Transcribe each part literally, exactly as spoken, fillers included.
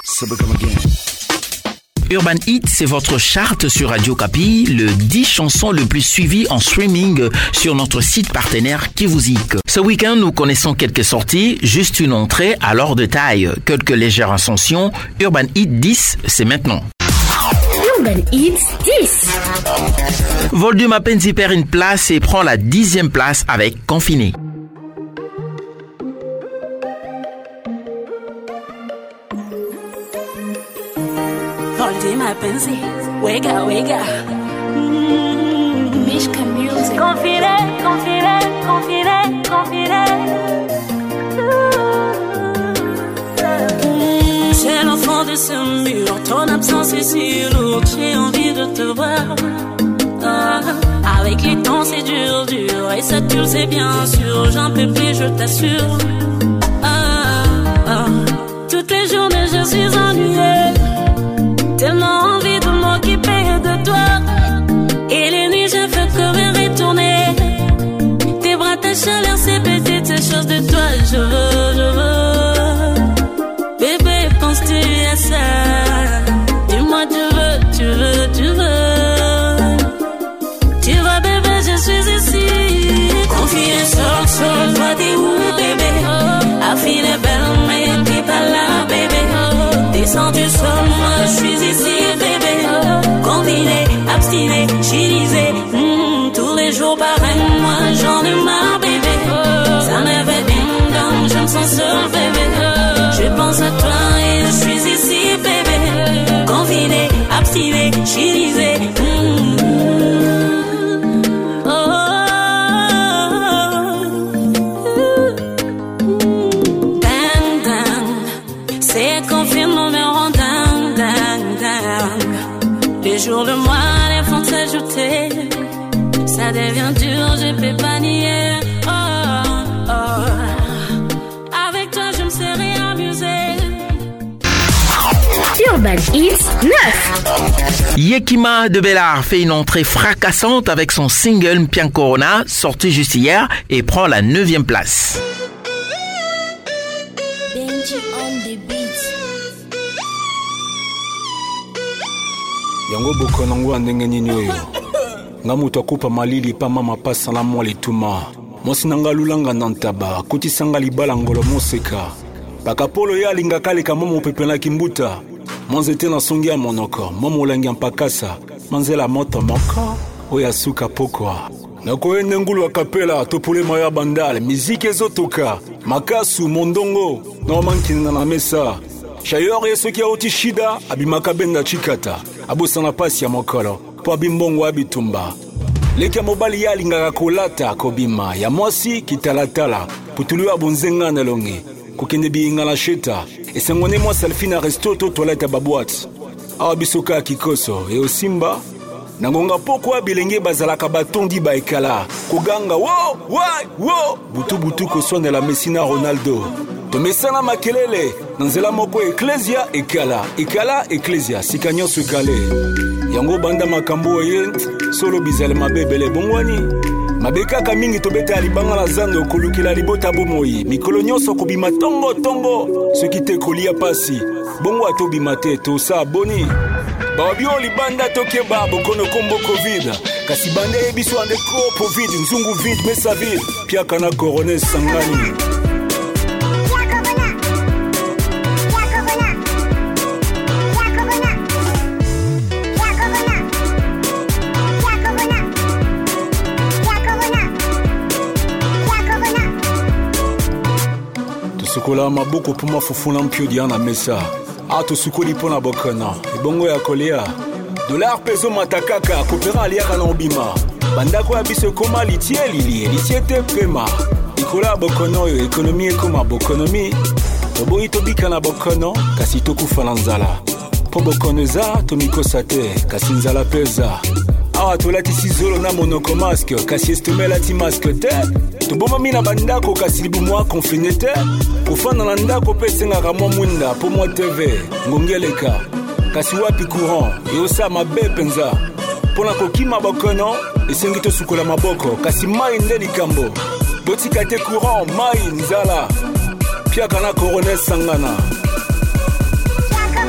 Urban Hit, c'est votre charte sur Radio Kapi, le dix chansons le plus suivi en streaming sur notre site partenaire Kivuzik. Ce week-end, nous connaissons quelques sorties, juste une entrée à l'or de taille. Quelques légères ascensions. Urban Hit dix, c'est maintenant. Urban Hit dix. Volume à peine y perd une place et prend la dixième place avec Confiné. My pensi, wega, wega. Mm-hmm. Mishka Music. Confide, confide, confide, confide. Mm-hmm. C'est l'enfant de ce mur, ton absence est si lourde, j'ai envie de te voir. Ah, avec les temps c'est dur, dur, et ça tu le sais bien sûr, j'en peux plus, je t'assure. Ah, ah. Toutes les journées je suis ennuyée. Tellement envie de m'occuper de toi. Et les nuits je veux courir et tourner. Tes bras, ta chaleur, ces petites choses de toi. Je veux, je veux. Bébé, penses-tu à ça? Dis-moi tu veux, tu veux, tu veux. Tu vois bébé, je suis ici. Confiance sur, sur toi, t'es où bébé? La fille est belle mais t'es pas là bébé. Descends du sol, moi je suis ici, bébé. Combiné, abstiné, chilisé. Mmh, tous les jours pareil, moi j'en ai marre, bébé. Ça me fait ding dong, je me sens seul, bébé. Je pense à toi et je suis ici, bébé. Combiné, abstiné, chilisé. Mmh. Jour le mois, les fonds s'ajouter. Ça devient dur, je peux pas nier. Oh, oh. Avec toi, je me serais amusé. Urban Hits neuf. Yekima de Bellard fait une entrée fracassante avec son single Mpian Corona, sorti juste hier, et prend la neuvième place. Yango bokono ngwa ndenge nini oyo nga mutu akupa malili pa mama pasa na mwa lituma mosi nanga lulanga nantaba kutisanga libala ngolo moseka bakapolo ya linga kale ka momo pepela kimbuta monzete na songi ya monoko momo langi mpakasa manzela moto moko oya suka pokwa nako ende ngulu akapela topule maya bandale miziki ezotoka makasu mondongo no mankina na mesa Shayor yeso ki auti shida abimaka benda chikata abosana pasi ya mokolo po abimbongo abitumba leki mobali ya lingaka kolata kobima ya mwasi kitalatala putulu ya bonzenga na longi kokende biinga la sheta esengone mwa selfie na resto to toilette babwat awa bisoka kikoso e osimba nangonga pokwa bilenge bazalaka batondi ba ekala koganga wo wai wo butu butu ko sonne la Messina Ronaldo to mesana makelele nanzela moko eklesia ekala ekala eklesia sikanyo sekale yango banda makambo ye solo bizale mabebele bongwani mabeka ka mingi tobeta libanga la zando kolukila libota bomoyi mikolo nyonso kobima tongo tongo ce qui te kolia pasi bongo atobima te to sa boni babio libanda tokeba bokono kombo covid kasi bande ebiso ande ko covid nzungu vide mesa vide pia kana corona sangani Sukola maboko puma fufuna mpio diana mesa ato sukoli pona bokana ebongo ya kolea dollar peso matakaka kopera aliaka na obima bandako ya biso koma litie lili litie te pema ikola bokono yo ekonomi ekoma bokonomi toboyi tobika na bokono kasi tokufa na nzala po bokono eza tomikosa te kasi nzala peza awa tolatisi zolo na monoko masque kasi estomelati masque te tobomami na bandako kasi libumwa konfine te kofanda na ndako pe sengaka mwa mwinda po mwa tv ngongeleka kasi wapi courant eosa mabe penza mpona kokima bokono esengi tosukola maboko kasi mai nde likambo botika te courant mai nzala piaka na corona sangana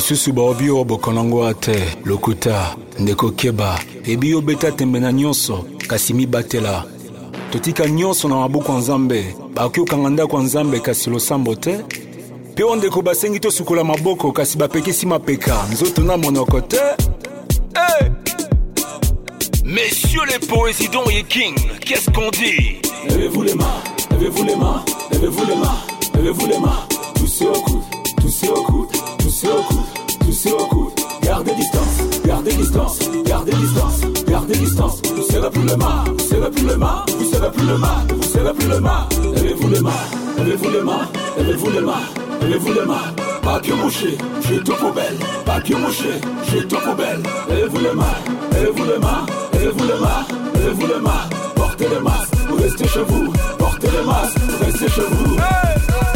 misusu baobi oyo bokonango ate lokuta ndeko keba ebi obeta tembe na nyonso kasi mibatela totika nyonso na maboko ya nzambe bakiokanga ndako ya nzambe kasi losambo te mpe oyo ndeko basengi tosukola maboko kasi bapekisi mapeka nzoto na monoko te. Hey! Messieurs les présidents et King, qu'est-ce qu'on dit? Levez-vous les mains, levez-vous les mains, levez-vous les mains, levez-vous les mains. Toussez au coude, toussez au coude, toussez au coude, toussez au coude. Gardez distance, gardez distance, gardez distance, gardez distance. Vous serrez plus les mains, vous serrez plus les mains, vous serrez plus les mains, vous serrez plus les mains. Levez-vous les mains, levez-vous les mains, levez-vous les mains, levez-vous les mains. Pas que moucher, jette aux poubelles. Pas que moucher, jette aux poubelles. Levez-vous les mains, levez-vous les mains, levez-vous les mains, levez-vous les mains. Portez les masques, vous restez chez vous. Portez les masques, vous restez chez vous. Hey!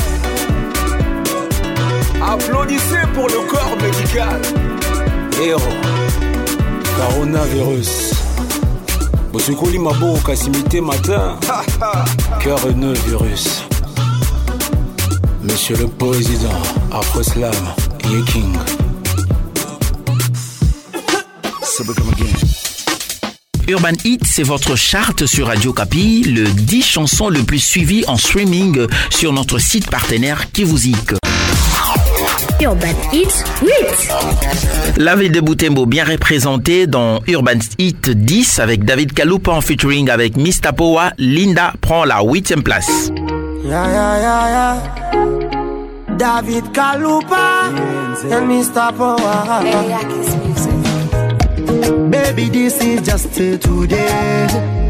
Applaudissez pour le corps médical. Héros. Coronavirus. Bosukoli mabo kasimité matin. Cœur nœud virus. Monsieur le Président, Afro-Slam, Ye King. Urban Hit, c'est votre charte sur Radio Kapi, le dix chansons le plus suivi en streaming sur notre site partenaire Kivuzik. Urban Hit huit. La ville de Butembo bien représentée dans Urban Hit dix avec David Kalupa en featuring avec Mista Powa. Linda prend la huitième place. Yeah, yeah, yeah, yeah. David Kalupa and Mista Powa. Baby, this is just today.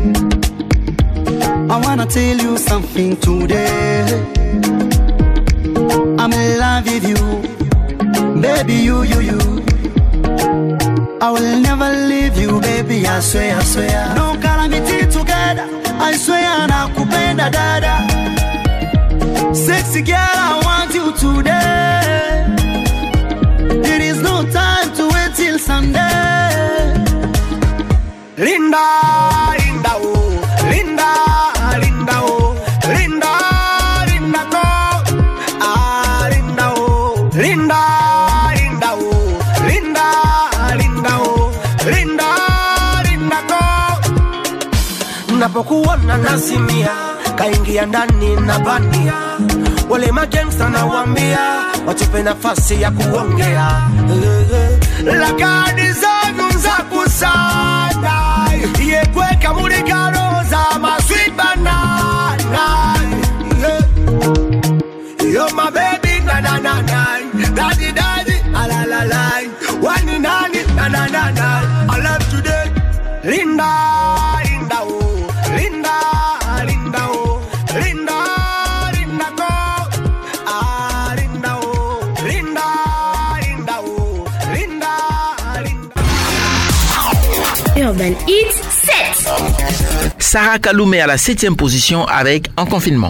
I wanna tell you something today. I'm in love with you, baby, you, you, you. I will never leave you, baby, I swear, I swear. No calamity together, I swear, nakupenda dada. Sexy girl, I want you today. There is no time to wait till Sunday. Linda, Linda, oh, Linda, Linda, oh, Linda, Linda, go, ah, Linda, oh, Linda, Linda, oh, Linda, Linda, oh, Linda, Linda, go. Napokuona nasimia, kaingia ndani na bandia. Wale magangsta na wambia, watupe nafasi ya kuongea. La kadi zangu za kusada. Ye kweka mulika rosa, ma sweet banana. Yeah. You're my baby, na na na na. Daddy, daddy, ala la la. Wani nani, na na na na. I love today. Linda, Linda, oh. Linda, Linda, oh. Linda, Linda, go. Ah, Linda, oh. Linda, Linda, oh. Linda, Linda. Urban Hit sept. Sarah Kaloumé à la septième position avec En confinement.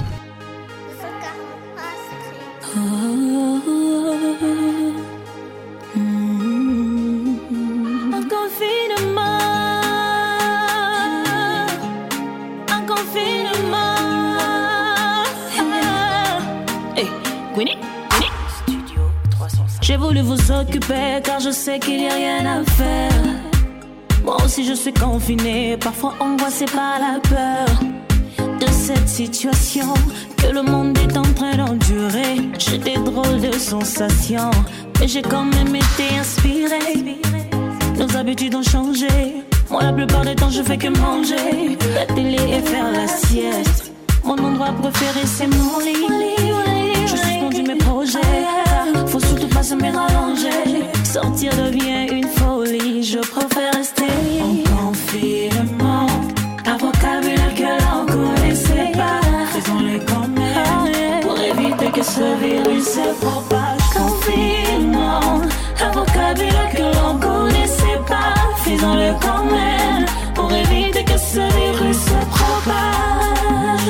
J'ai voulu vous occuper car je sais qu'il n'y a rien à faire. Moi aussi je suis confinée, parfois angoissée par la peur de cette situation que le monde est en train d'endurer. J'ai des drôles de sensations, mais j'ai quand même été inspirée. Nos habitudes ont changé, moi la plupart du temps je fais que manger la télé et faire la sieste. Mon endroit préféré c'est mon lit. Je suspendis mes projets, faut surtout pas se me rallonger. Sortir devient une folie, je préfère rester en confinement. Un vocabulaire que l'on connaissait pas, faisons-le quand même pour éviter que ce virus se propage. Confinement, un vocabulaire que l'on connaissait pas, faisons-le quand même pour éviter que ce virus se propage.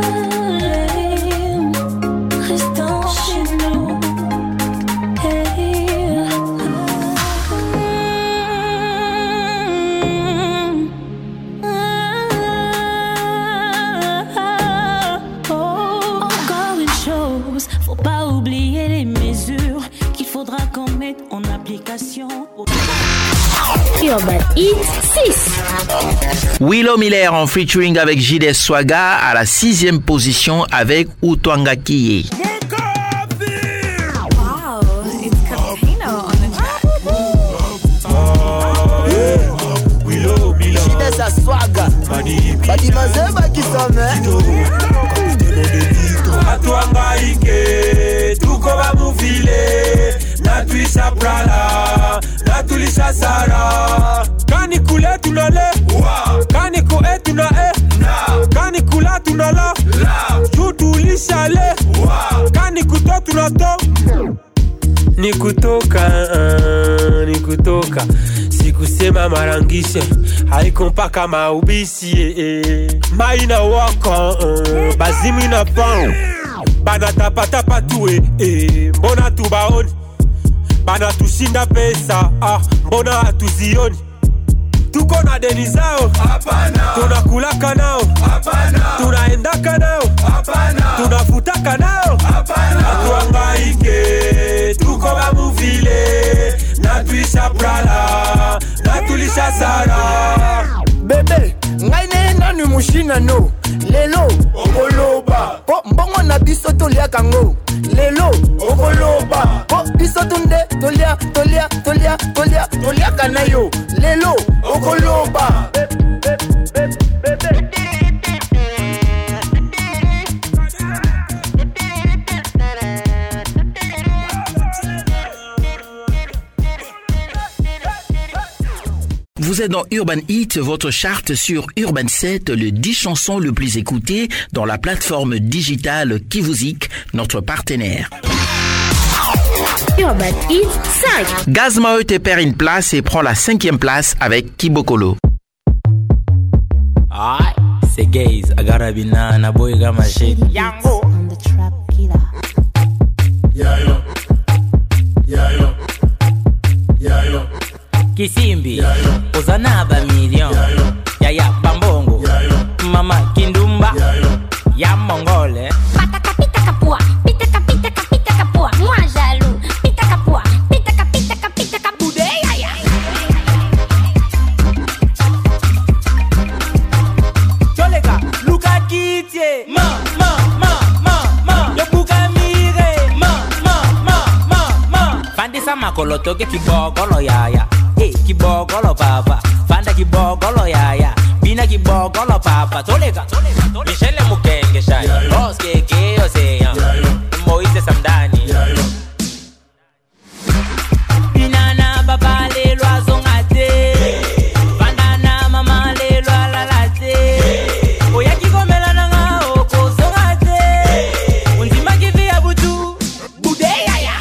Restons chez nous. Faut pas oublier les mesures qu'il faut faudra qu'on mette en application. Urban Hit six. Willow Miller en featuring avec J D Swaga à la sixième position avec Utwanga Kiye. Wow, it's Capino on the track. Willow Miller, J D Swaga, Badi Mazeba qui s'en met. Atwanga ike, tuko bamuvile, na tuisha prala, na tulisha sara. Kani kule tunale, kani kue tunae, kani kula tunala, tutulisha le, kani kuto tunato. Ni kutoka, ni kutoka, sikusema marangishe, haiko mpaka maubisi eh, eh. Maina waka, uh, bazimi na pan, bana tapatapa tuwe eh. Mbona tubaoni, bana tushinda pesa ah. Mbona hatuzioni, tuko na deni zao, tunakulaka nao, tunaendaka nao, tunafutaka nao. Atuangaike, tuko bamuvile, na tuisha prala, na tulisha sara. Bebe, ngai ne nanu mushina no. Lelo, okoloba. Po mbongo na biso tolia kango. Lelo, okoloba. Po biso tunde, tolia, tolia, tolia, tolia, tolia kanayo. Lelo, okoloba. Vous êtes dans Urban Hit, votre charte sur Urban sept, le dix chansons le plus écouté dans la plateforme digitale Kivuzik, notre partenaire. Urban Hit cinq. Gazmao te perd une place et prend la cinquième place avec Kibokolo. Aïe, c'est gays, agarabina, na boy gama shit. Yango on the trap killer. Yayo, yayo, yayo. Kisimbi, Ozanaba million, Yaya Bambongo, Mama Kindumba, Ya Mongole. Pataka pitaka poa, pitaka pitaka pitaka poa. Moi jaloux, pitaka poa, pitaka pitaka pitaka boudeya ya. Choleka, Luka Kitye, ma ma ma ma ma. Yobuka mire, ma ma ma ma ma. Fandisa makolo toke kibogolo yaya. Kibogolo papa, fanda kibogolo yaya, bina kibogolo papa, toleka, Michelle Mukenge shai, Ross Keke Osean, Moise Samdani, Binana baba le loison ate, Bandana mama le loa late, Oyaki komela nanga oko zongate, Undima kivi abutu, bude yaya.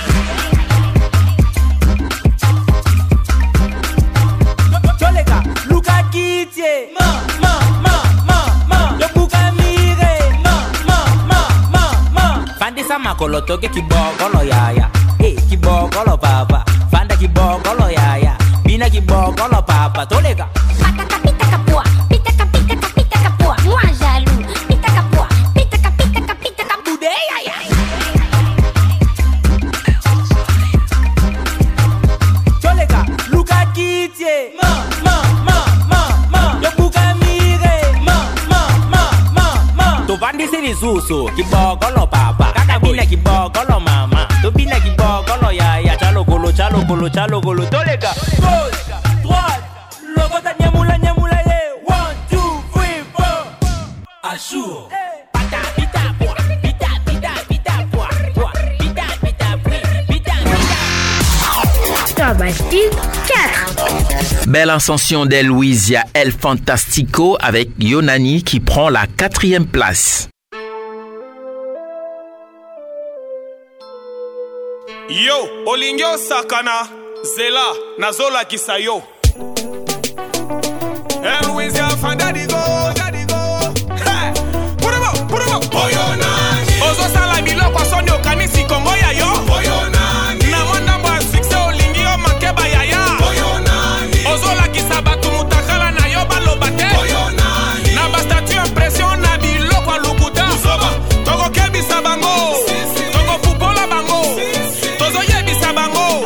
Luka Kitye, ma ma ma ma ma. Yobuka mire, ma ma ma ma ma. Fandisa makolo toke kibogolo yaya, eh kibogolo papa. Fanda kibogolo yaya, bina kibogolo papa. Toleka. Pataka pitaka poa, pitaka pitaka pitaka poa. Moi jaloux, pitaka poa, pitaka pitaka pitaka boudeya ya. Toleka, Luka Kitye, ma ma ma ma ma. Yobuka mire, ma ma ma ma ma. To vandisi rizusu, kibogolo papa. Kakabina kibogolo mama. To bina kibogolo yaya. Chalo golo, chalo golo, chalo golo. Toleka. Gauche, droite, logota nyamula nyamula ye. One, two, three, four. Ashur. Pita pita poa, pita pita pita poa, poa, pita pita pita pita pita. Urban Hit quatre. Belle ascension d'Eluisia El Fantastico avec Yonani qui prend la quatrième place. Yo, olingyo sakana, zela, nazola kisayo. Eluisia Fandadigo, Dadigo. Hey, put him up, put him up. Oyonani. Ozo sala biloko asoni okanisi Kongo ya yo. Oyonani. Na mwanda mwa sikse olingyo makeba ya ya. Oyonani. Ozo la kisabatu mutakala na yo balobate. Oyonani. Na bastatu impression na biloko alukuta. Usoba. Togo kebi sabango. Togo fupola bango. Tozo yebi sabango.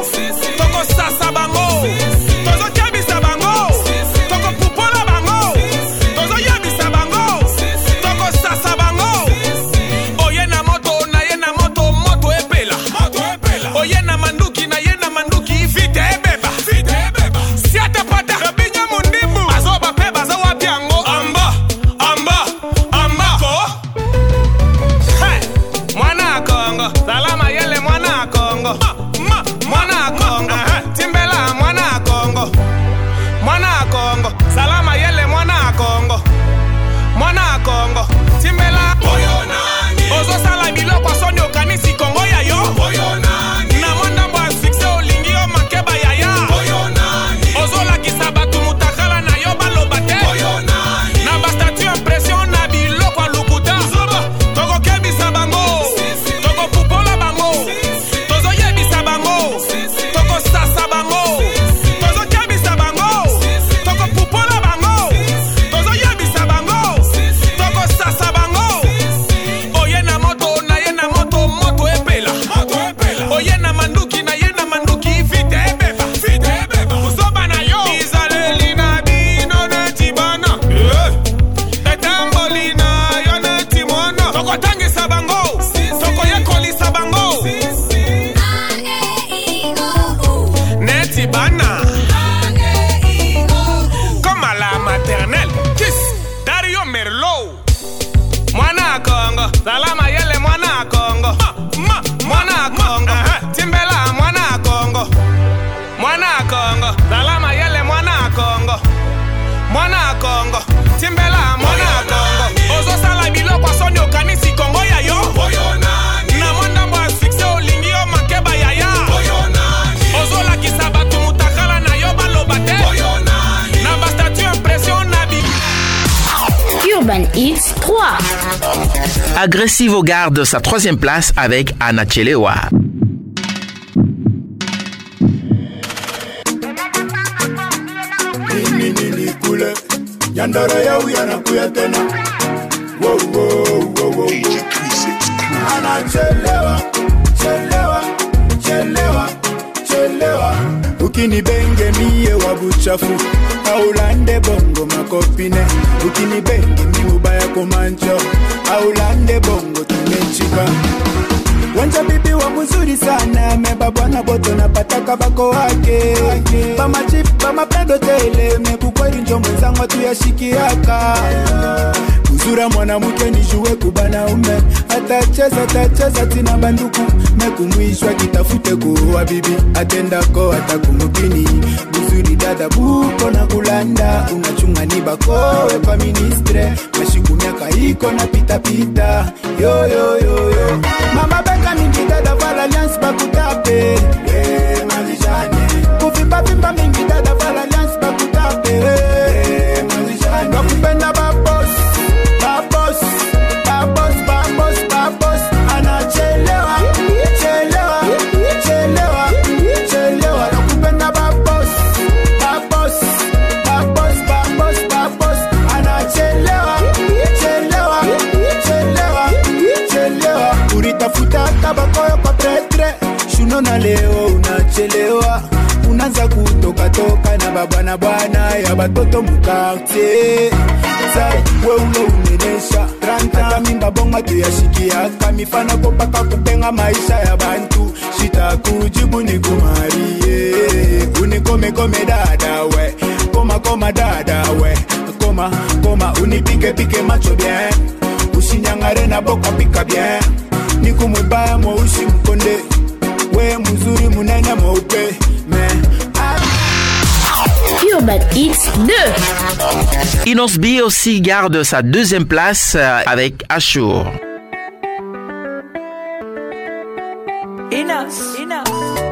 Congo. Zalama yele mwana Congo. Mwana Congo. Timbela mwana Congo. Ozo sala biloko soni okanisi Congo ya yo. Na mwanda mwa succès olingi yo makeba ya ya. Ozo la kisabatu mutakala na yo balobate. Na ba statue impression na bi. Urban Hits trois. Agressivo garde sa troisième place avec Anachelewa. Yandara ya uyana kuya tena. Wow wow wow wow. Anachelewa, chelewa, chelewa, chelewa. Ukini benge miye wabuchafu. Aulande bongo makopine. Ukini benge mi ubaya komancho. Aulande bongo tumechika. Wanja bibi wa mzuri sana. Meba bwana boto na pataka bako wake. Pama chip, pama pendo tele. Mebu kweli njo mwenzangu tuyashikiaka. Uzura mwana muke nijue kubana ume. Atacheza, atacheza tina banduku. Mekumwishwa kitafute kuwa bibi. Atendako atakumukini. Buzuri dada buko na kulanda. Unachunga ni bakowe kwa ministre. Mashiku miaka iko na pita pita. Yo yo yo yo. Mama beka mingi dada vala alliance bakutape. Eh malijane. Kufimba fimba mingi dada vala alliance bakutape. Eh malijane. Bakupenda babos. Babos. Babos babos babos. Anachelewa. Chelewa. Chelewa. Chelewa. Bakupenda babos. Babos. Babos babos babos. Anachelewa. Chelewa. Chelewa. Chelewa. Uritafuta tabakoyo kwa pretre. Shuno na leo unachelewa. Unaanza kutoka toka na baba na bwana ya batoto mukarte. Zai wewe umenesha tranta mimba bonga tuyashikia kamifana kopaka kupenga maisha ya bantu. Shita kujibu ni kumarie. Unikome kome dada we. Koma koma dada we. Koma koma unipike pike macho bien. Ushinyangare na boka pika bien. Niku mubaya mo ushi mkonde. We muzuri munene mweupe. Men Urban Hits deux. Inos B aussi garde sa deuxième place avec Ashur. Inos, Inos.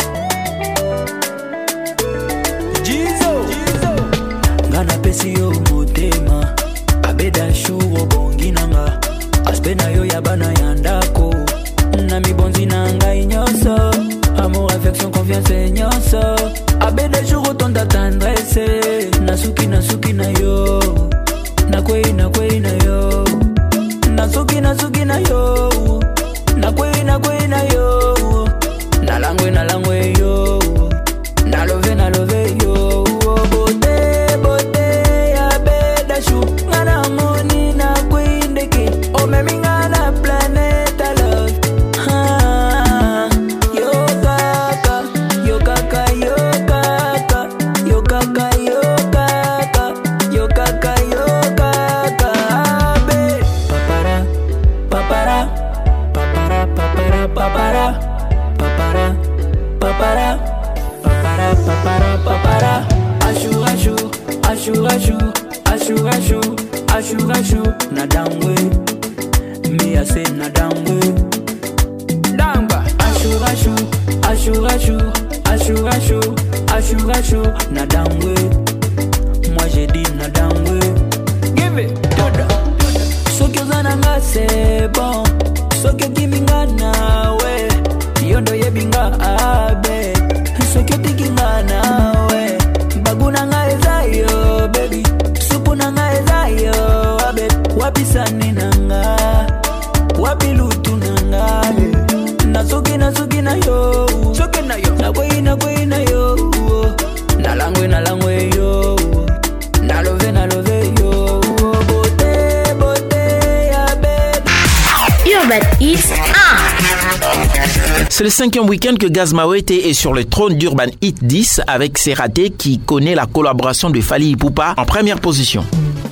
Jizo, Jizo. Ngana pesi yo motema. Abeda shuwo bongi nanga. Aspena yo yabana yandako. Na mi bonzi nanga inyoso. Amour, affection, confiance, nyonso. Abeda jour autant tendresse. Nasuki, nasuki na yo. Nakwei, nakwei na yo. Nasuki, nasuki na yo. Nakwei, nakwei na yo. Nalangwe, nalangwe yo. Nalove, nalove yo. Bote, bote, abeda shu. Ngana moni na kwei ndeke. Ome mingana planeta love. Papara, papara, papara, papara, papara, papara. Ashu, ashu, ashu, ashu, ashu, ashu, ashu, ashu. Na dangwe, me I say na dangwe. Dangba. Ashu, ashu, ashu, ashu, ashu, ashu, ashu, ashu. Na dangwe. Moi j'ai dit na dangwe. Give it, dodo. So que zananga c'est bon. So que kiminga nawe. Yondo yebinga abe. So que tikinga nawe. Baguna nga ezayo baby. Supu na nga ezayo abe. Wapi sani nanga. Wapi lutu nanga. Nasuki nasuki na yo. Suki na yo. Na kwe na kwe na yo. Nalangwe nalangwe yo. Nalove nalove yo. Bote bote ya baby. Urban Hits un. C'est le cinquième week-end que Gaz Mawete est sur le trône d'Urban Hit dix avec ses ratés qui connaît la collaboration de Fally Ipupa en première position.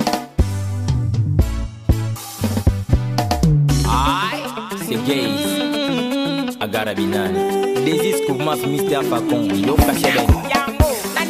C'est gay. Agara Binani. Desis Koumaf Mister Facon. Yo Kacheben.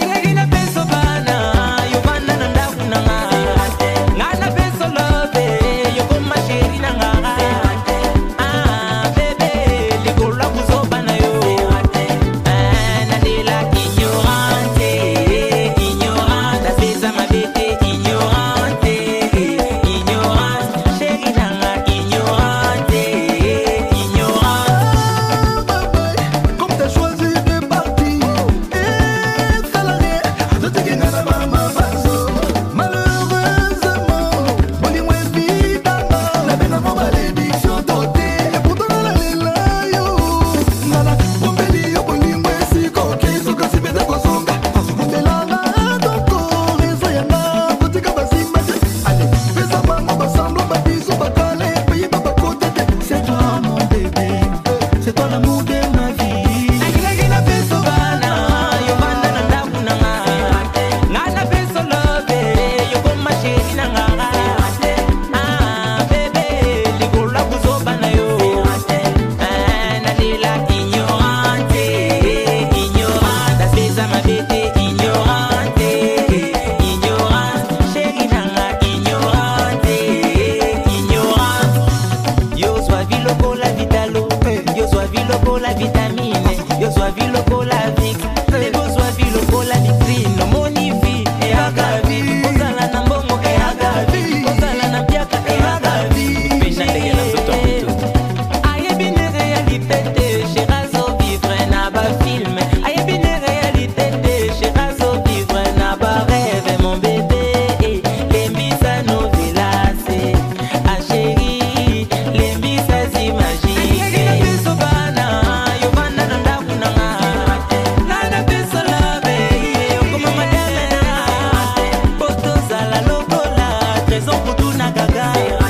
besoin vie lokola vix les besoin vie lokola vitrine monifi et agavi ozala na mbongo et agavi ozala na biaka et agavi pena de la soto aye bien réalité chez Razo vivre na ba film aye bien réalité chez Razo vivre na ba rêve mon bébé les misa novelas a chéri les misa imagine sobana yo bana na ndaku na na na pesa lave comme madame na poto sala lokola trésor pour tout na gaga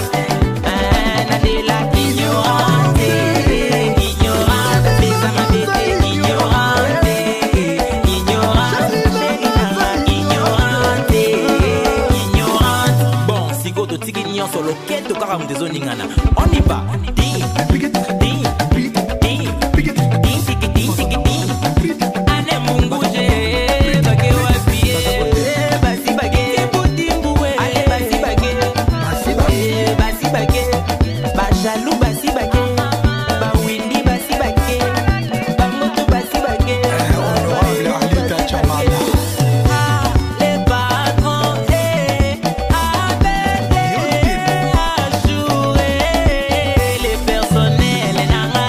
na de la ignorante ignorante pesa ma bébé ignorante ignorante chéri na ignorante ignorante bon si go to tiki nyon solo keto kaka mtezoningana on y va di di di di di tiki di tiki di ane munguje bage wapie basi bage putimbuwe ale basi bage basi bage basi bage ba jaloux basi bage ba windi basi bage ba moto basi bage honorable Alita Chamala. ah les patrons eh abédé assuré les personnels nanga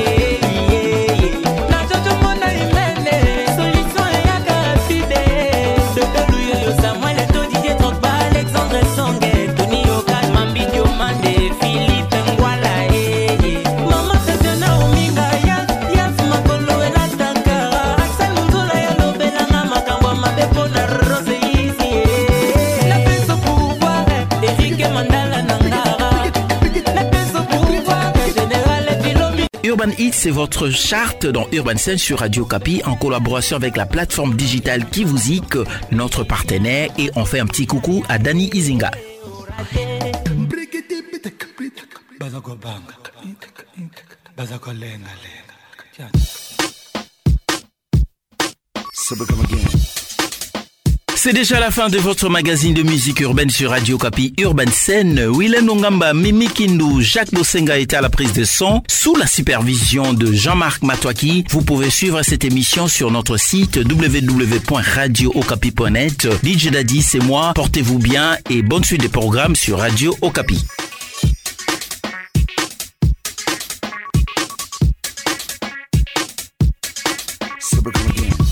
eh na jojo mona imene solution ya rapide de teluyo yo Samuel to Didier Drogba Alexandre Songe Tony Okat Mambidio Mande Philippe Ngwala eh mama Tatiana Ominga yas yas makolo ela tankara Axel Munzola ya lobela na makambo mabepo na rose ici la peso pouvoir Eric Mandala Nangara la peso pouvoir général Filomi. Urban Hits, c'est votre charte dans Urban Scène sur Radio Kapi en collaboration avec la plateforme digitale Kivuzik, notre partenaire, et on fait un petit coucou à Danny Izinga. C'est déjà la fin de votre magazine de musique urbaine sur Radio Kapi Urban Scène. Willem Ngamba, Mimi Kindu, Jacques Bosenga était à la prise de son. Sous la supervision de Jean-Marc Matouaki, vous pouvez suivre cette émission sur notre site w w w point radio okapi point net. D J Daddy, c'est moi. Portez-vous bien et bonne suite des programmes sur Radio Okapi. Super come again.